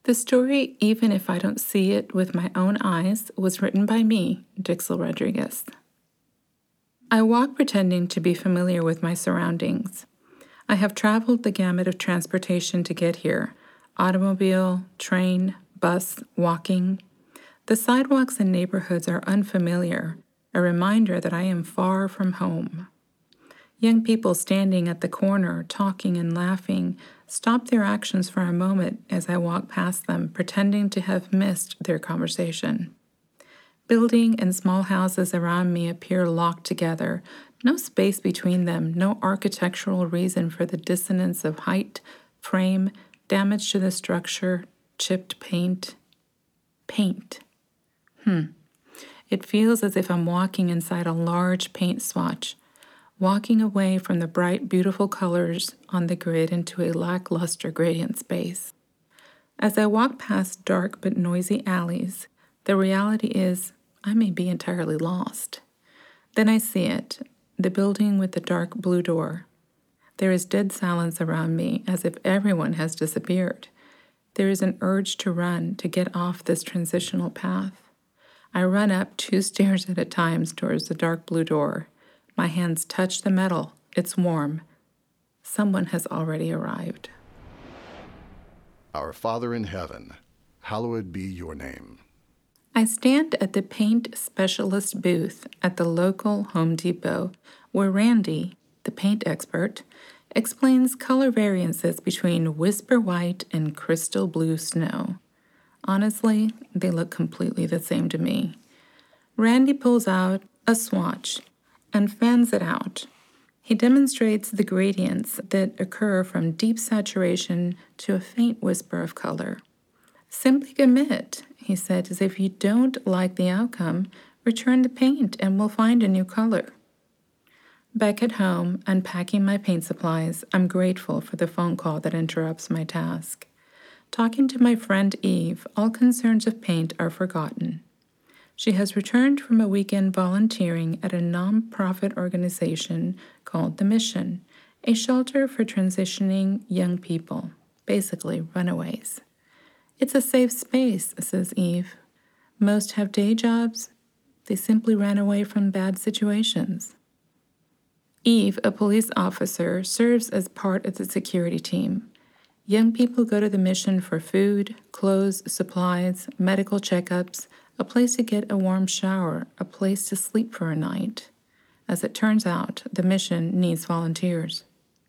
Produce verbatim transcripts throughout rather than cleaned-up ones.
The story, even if I don't see it with my own eyes, was written by me, Dixel Rodriguez. I walk pretending to be familiar with my surroundings. I have traveled the gamut of transportation to get here: automobile, train, bus, walking. The sidewalks and neighborhoods are unfamiliar, a reminder that I am far from home. Young people standing at the corner, talking and laughing, stop their actions for a moment as I walk past them, pretending to have missed their conversation. Building and small houses around me appear locked together, no space between them, no architectural reason for the dissonance of height, frame, damage to the structure, chipped paint. Paint. Hmm. It feels as if I'm walking inside a large paint swatch, walking away from the bright, beautiful colors on the grid into a lackluster gradient space. As I walk past dark but noisy alleys, the reality is I may be entirely lost. Then I see it, the building with the dark blue door. There is dead silence around me, as if everyone has disappeared. There is an urge to run, to get off this transitional path. I run up two stairs at a time towards the dark blue door. My hands touch the metal. It's warm. Someone has already arrived. Our Father in heaven, hallowed be your name. I stand at the paint specialist booth at the local Home Depot, where Randy, the paint expert, explains color variances between whisper white and crystal blue snow. Honestly, they look completely the same to me. Randy pulls out a swatch and fans it out. He demonstrates the gradients that occur from deep saturation to a faint whisper of color. Simply commit, he said, as if you don't like the outcome, return the paint and we'll find a new color. Back at home, unpacking my paint supplies, I'm grateful for the phone call that interrupts my task. Talking to my friend Eve, all concerns of paint are forgotten. She has returned from a weekend volunteering at a non-profit organization called The Mission, a shelter for transitioning young people, basically runaways. It's a safe space, says Eve. Most have day jobs. They simply ran away from bad situations. Eve, a police officer, serves as part of the security team. Young people go to the mission for food, clothes, supplies, medical checkups, a place to get a warm shower, a place to sleep for a night. As it turns out, the mission needs volunteers.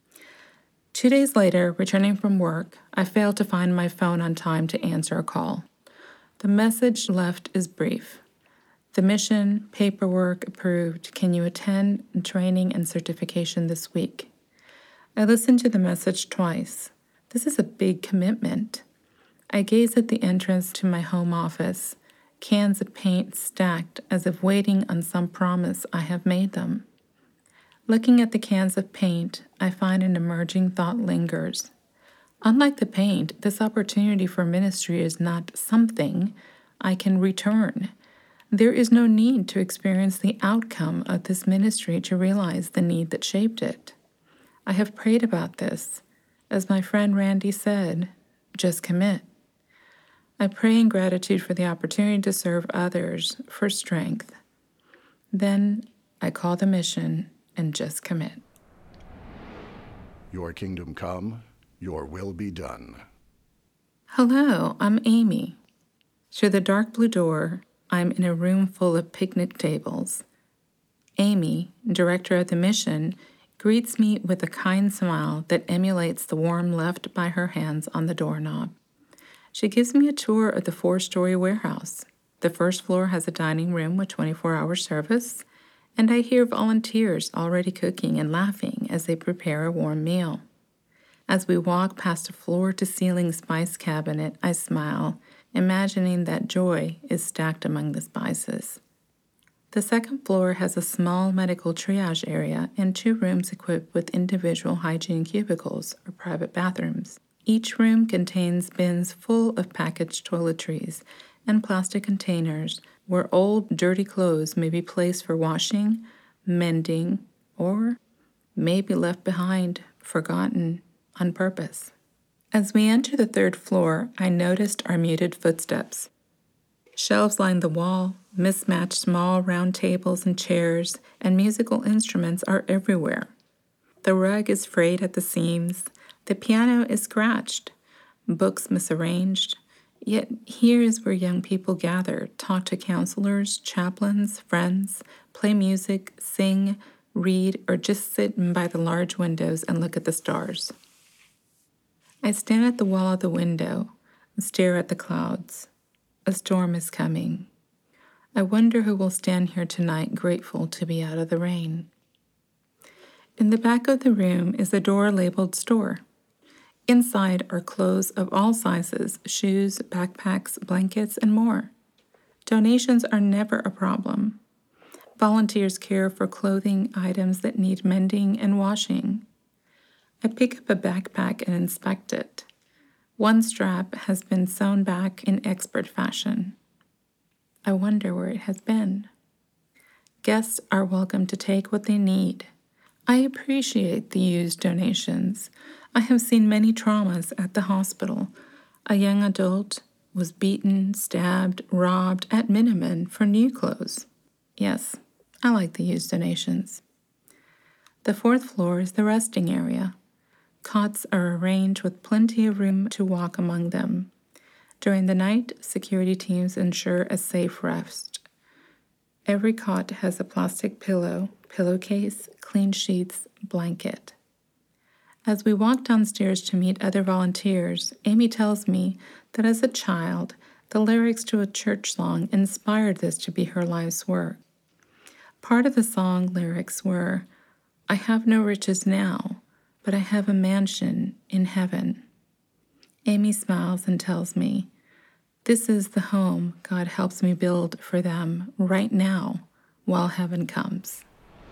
Two days later, returning from work, I failed to find my phone on time to answer a call. The message left is brief. The mission, paperwork approved. Can you attend training and certification this week? I listened to the message twice. This is a big commitment. I gaze at the entrance to my home office, cans of paint stacked as if waiting on some promise I have made them. Looking at the cans of paint, I find an emerging thought lingers. Unlike the paint, this opportunity for ministry is not something I can return. There is no need to experience the outcome of this ministry to realize the need that shaped it. I have prayed about this. As my friend Randy said, just commit. I pray in gratitude for the opportunity to serve others, for strength. Then I call the mission and just commit. Your kingdom come, your will be done. Hello, I'm Amy. Through the dark blue door, I'm in a room full of picnic tables. Amy, director of the mission, greets me with a kind smile that emulates the warmth left by her hands on the doorknob. She gives me a tour of the four-story warehouse. The first floor has a dining room with twenty-four hour service, and I hear volunteers already cooking and laughing as they prepare a warm meal. As we walk past a floor-to-ceiling spice cabinet, I smile, imagining that joy is stacked among the spices. The second floor has a small medical triage area and two rooms equipped with individual hygiene cubicles or private bathrooms. Each room contains bins full of packaged toiletries and plastic containers where old, dirty clothes may be placed for washing, mending, or maybe left behind, forgotten, on purpose. As we enter the third floor, I noticed our muted footsteps. Shelves line the wall, mismatched small round tables and chairs, and musical instruments are everywhere. The rug is frayed at the seams, the piano is scratched, books misarranged. Yet here is where young people gather, talk to counselors, chaplains, friends, play music, sing, read, or just sit by the large windows and look at the stars. I stand at the wall of the window and stare at the clouds. A storm is coming. I wonder who will stand here tonight grateful to be out of the rain. In the back of the room is a door labeled store. Inside are clothes of all sizes, shoes, backpacks, blankets, and more. Donations are never a problem. Volunteers care for clothing items that need mending and washing. I pick up a backpack and inspect it. One strap has been sewn back in expert fashion. I wonder where it has been. Guests are welcome to take what they need. I appreciate the used donations. I have seen many traumas at the hospital. A young adult was beaten, stabbed, robbed at Minutemen for new clothes. Yes, I like the used donations. The fourth floor is the resting area. Cots are arranged with plenty of room to walk among them. During the night, security teams ensure a safe rest. Every cot has a plastic pillow, pillowcase, clean sheets, blanket. As we walk downstairs to meet other volunteers, Amy tells me that as a child, the lyrics to a church song inspired this to be her life's work. Part of the song lyrics were, "I have no riches now, but I have a mansion in heaven." Amy smiles and tells me, "This is the home God helps me build for them right now while heaven comes."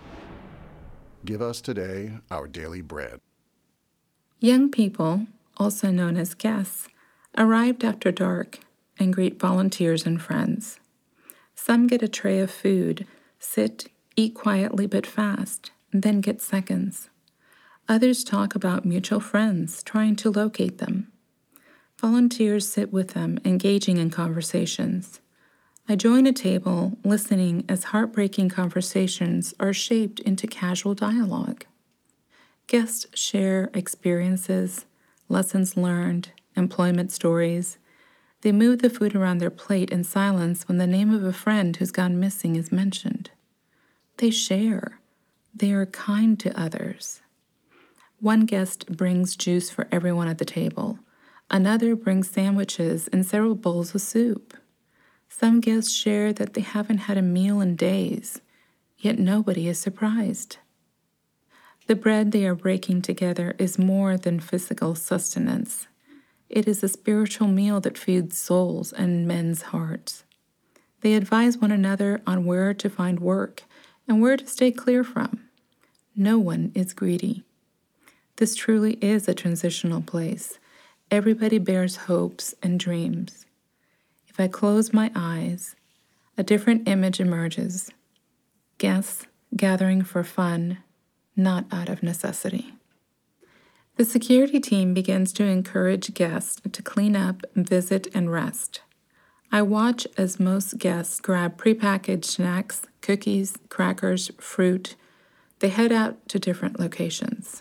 Give us today our daily bread. Young people, also known as guests, arrived after dark and greet volunteers and friends. Some get a tray of food, sit, eat quietly but fast, and then get seconds. Others talk about mutual friends, trying to locate them. Volunteers sit with them, engaging in conversations. I join a table, listening as heartbreaking conversations are shaped into casual dialogue. Guests share experiences, lessons learned, employment stories. They move the food around their plate in silence when the name of a friend who's gone missing is mentioned. They share. They are kind to others. One guest brings juice for everyone at the table. Another brings sandwiches and several bowls of soup. Some guests share that they haven't had a meal in days, yet nobody is surprised. The bread they are breaking together is more than physical sustenance. It is a spiritual meal that feeds souls and men's hearts. They advise one another on where to find work and where to stay clear from. No one is greedy. This truly is a transitional place. Everybody bears hopes and dreams. If I close my eyes, a different image emerges. Guests gathering for fun, not out of necessity. The security team begins to encourage guests to clean up, visit, and rest. I watch as most guests grab prepackaged snacks, cookies, crackers, fruit. They head out to different locations.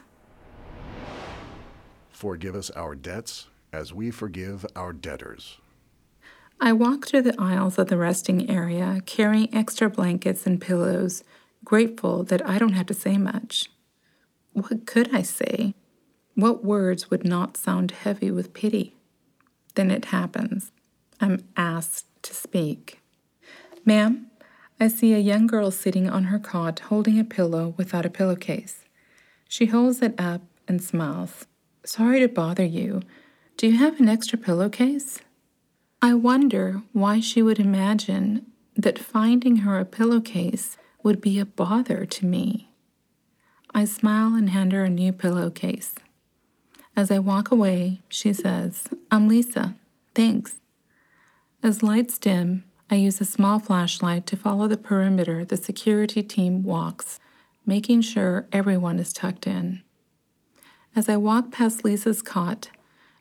Forgive us our debts as we forgive our debtors. I walk through the aisles of the resting area, carrying extra blankets and pillows, grateful that I don't have to say much. What could I say? What words would not sound heavy with pity? Then it happens. I'm asked to speak. "Ma'am, I see a young girl sitting on her cot holding a pillow without a pillowcase. She holds it up and smiles. Sorry to bother you. Do you have an extra pillowcase?" I wonder why she would imagine that finding her a pillowcase would be a bother to me. I smile and hand her a new pillowcase. As I walk away, she says, "I'm Lisa. Thanks." As lights dim, I use a small flashlight to follow the perimeter the security team walks, making sure everyone is tucked in. As I walk past Lisa's cot,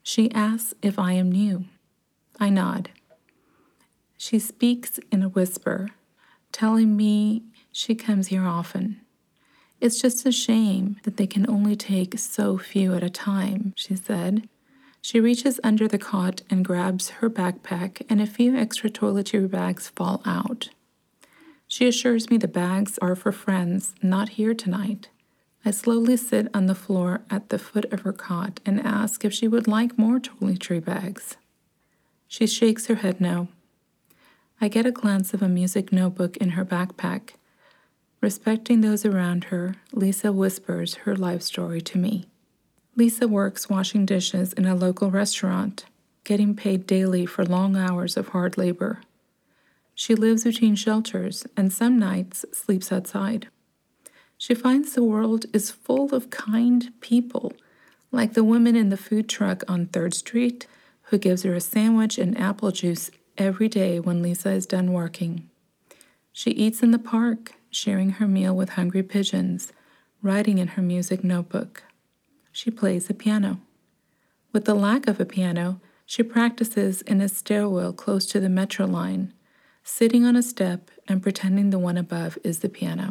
She asks if I am new. I nod. She speaks in a whisper, telling me she comes here often. It's just a shame that they can only take so few at a time, she said. She reaches under the cot and grabs her backpack, and a few extra toiletry bags fall out. She assures me the bags are for friends not here tonight. I slowly sit on the floor at the foot of her cot and ask if she would like more toiletry bags. She shakes her head no. I get a glance of a music notebook in her backpack. Respecting those around her, Lisa whispers her life story to me. Lisa works washing dishes in a local restaurant, getting paid daily for long hours of hard labor. She lives between shelters and some nights sleeps outside. She finds the world is full of kind people, like the woman in the food truck on third Street who gives her a sandwich and apple juice every day when Lisa is done working. She eats in the park, sharing her meal with hungry pigeons, writing in her music notebook. She plays the piano. With the lack of a piano, she practices in a stairwell close to the metro line, sitting on a step and pretending the one above is the piano.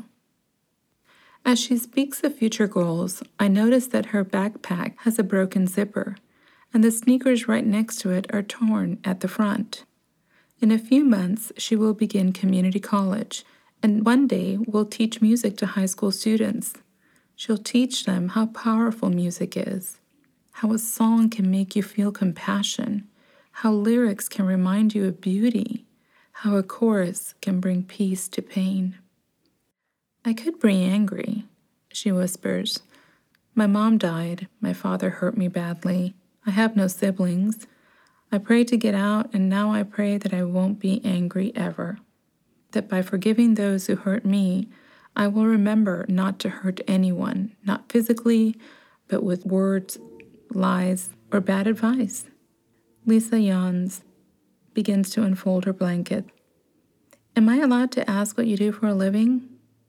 As she speaks of future goals, I notice that her backpack has a broken zipper, and the sneakers right next to it are torn at the front. In a few months, she will begin community college, and one day will teach music to high school students. She'll teach them how powerful music is, how a song can make you feel compassion, how lyrics can remind you of beauty, how a chorus can bring peace to pain. I could be angry, she whispers. My mom died. My father hurt me badly. I have no siblings. I prayed to get out, and now I pray that I won't be angry ever. That by forgiving those who hurt me, I will remember not to hurt anyone, not physically, but with words, lies, or bad advice. Lisa yawns, begins to unfold her blanket. Am I allowed to ask what you do for a living?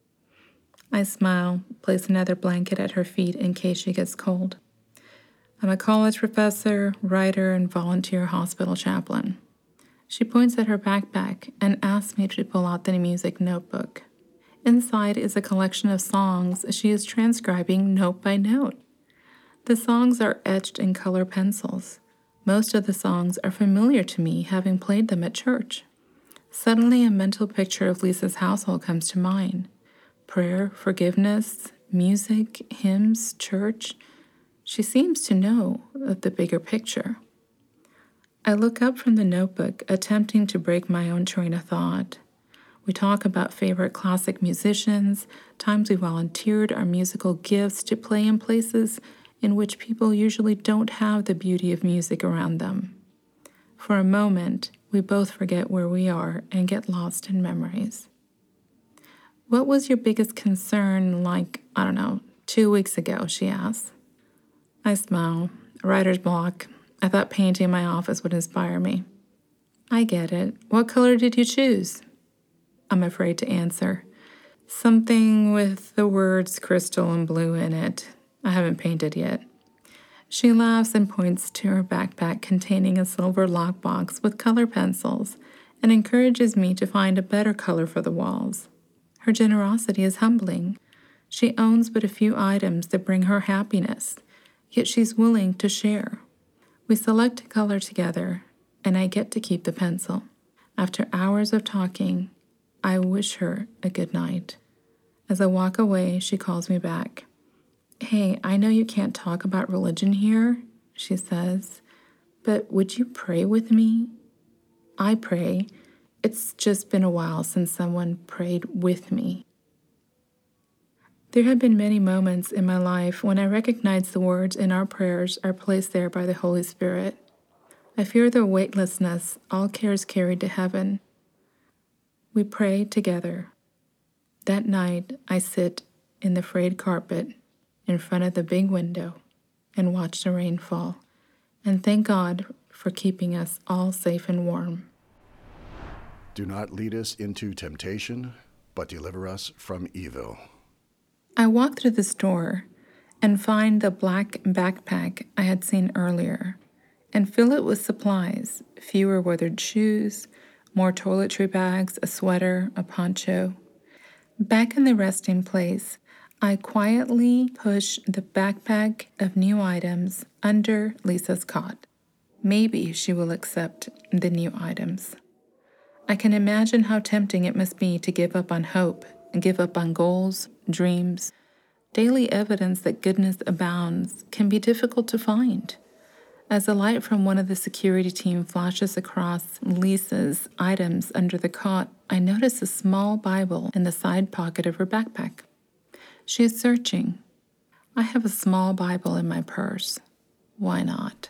I smile, place another blanket at her feet in case she gets cold. I'm a college professor, writer, and volunteer hospital chaplain. She points at her backpack and asks me to pull out the music notebook. Inside is a collection of songs she is transcribing note by note. The songs are etched in color pencils. Most of the songs are familiar to me, having played them at church. Suddenly, a mental picture of Lisa's household comes to mind. Prayer, forgiveness, music, hymns, church. She seems to know of the bigger picture. I look up from the notebook, attempting to break my own train of thought. We talk about favorite classic musicians, times we volunteered our musical gifts to play in places in which people usually don't have the beauty of music around them. For a moment, we both forget where we are and get lost in memories. What was your biggest concern, like, I don't know, two weeks ago, she asks. I smile. Writer's block. I thought painting my office would inspire me. I get it. What color did you choose? I'm afraid to answer. Something with the words crystal and blue in it. I haven't painted yet. She laughs and points to her backpack containing a silver lockbox with color pencils and encourages me to find a better color for the walls. Her generosity is humbling. She owns but a few items that bring her happiness, yet she's willing to share. We select a color together, and I get to keep the pencil. After hours of talking, I wish her a good night. As I walk away, she calls me back. Hey, I know you can't talk about religion here, she says, but would you pray with me? I pray. It's just been a while since someone prayed with me. There have been many moments in my life when I recognize the words in our prayers are placed there by the Holy Spirit. I fear their weightlessness, all cares carried to heaven. We pray together. That night, I sit in the frayed carpet in front of the big window and watch the rain fall, and thank God for keeping us all safe and warm. Do not lead us into temptation, but deliver us from evil. I walk through the store and find the black backpack I had seen earlier. and fill it with supplies, fewer weathered shoes, more toiletry bags, a sweater, a poncho. Back in the resting place, I quietly push the backpack of new items under Lisa's cot. Maybe she will accept the new items. I can imagine how tempting it must be to give up on hope and give up on goals, dreams. Daily evidence that goodness abounds can be difficult to find. As a light from one of the security team flashes across Lisa's items under the cot, I notice a small Bible in the side pocket of her backpack. She is searching. I have a small Bible in my purse. Why not?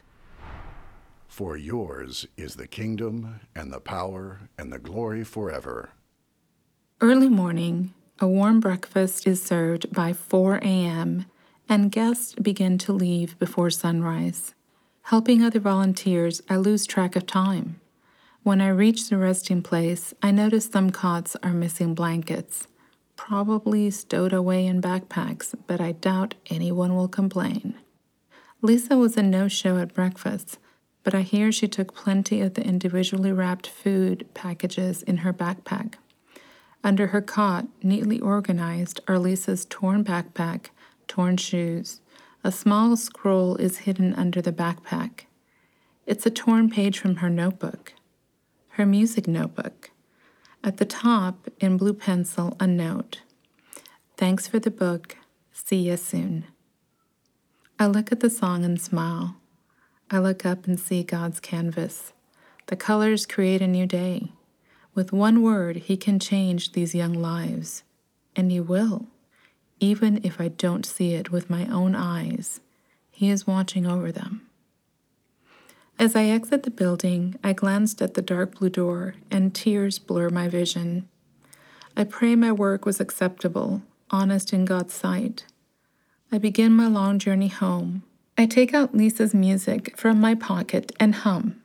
For yours is the kingdom and the power and the glory forever. Early morning, a warm breakfast is served by four a.m., and guests begin to leave before sunrise. Helping other volunteers, I lose track of time. When I reach the resting place, I notice some cots are missing blankets, probably stowed away in backpacks, but I doubt anyone will complain. Lisa was a no-show at breakfast, but I hear she took plenty of the individually wrapped food packages in her backpack. Under her cot, neatly organized, are Lisa's torn backpack, torn shoes. A small scroll is hidden under the backpack. It's a torn page from her notebook, her music notebook. At the top, in blue pencil, a note. Thanks for the book. See ya soon. I look at the song and smile. I look up and see God's canvas. The colors create a new day. With one word, He can change these young lives. And He will. Even if I don't see it with my own eyes, He is watching over them. As I exit the building, I glanced at the dark blue door, and tears blur my vision. I pray my work was acceptable, honest in God's sight. I begin my long journey home. I take out Lisa's music from my pocket and hum.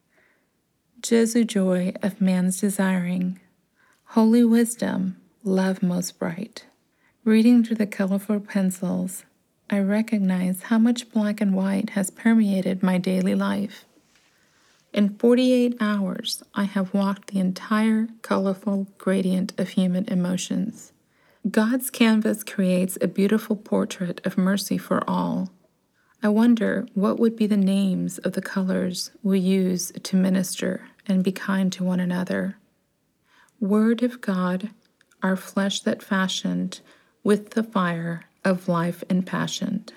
Jesu joy of man's desiring, holy wisdom, love most bright. Reading through the colorful pencils, I recognize how much black and white has permeated my daily life. In forty-eight hours, I have walked the entire colorful gradient of human emotions. God's canvas creates a beautiful portrait of mercy for all. I wonder what would be the names of the colors we use to minister and be kind to one another. Word of God, our flesh that fashioned with the fire of life impassioned.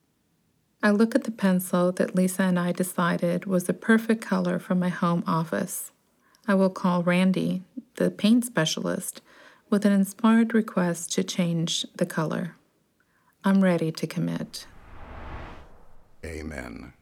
I look at the pencil that Lisa and I decided was the perfect color for my home office. I will call Randy, the paint specialist, with an inspired request to change the color. I'm ready to commit. Amen.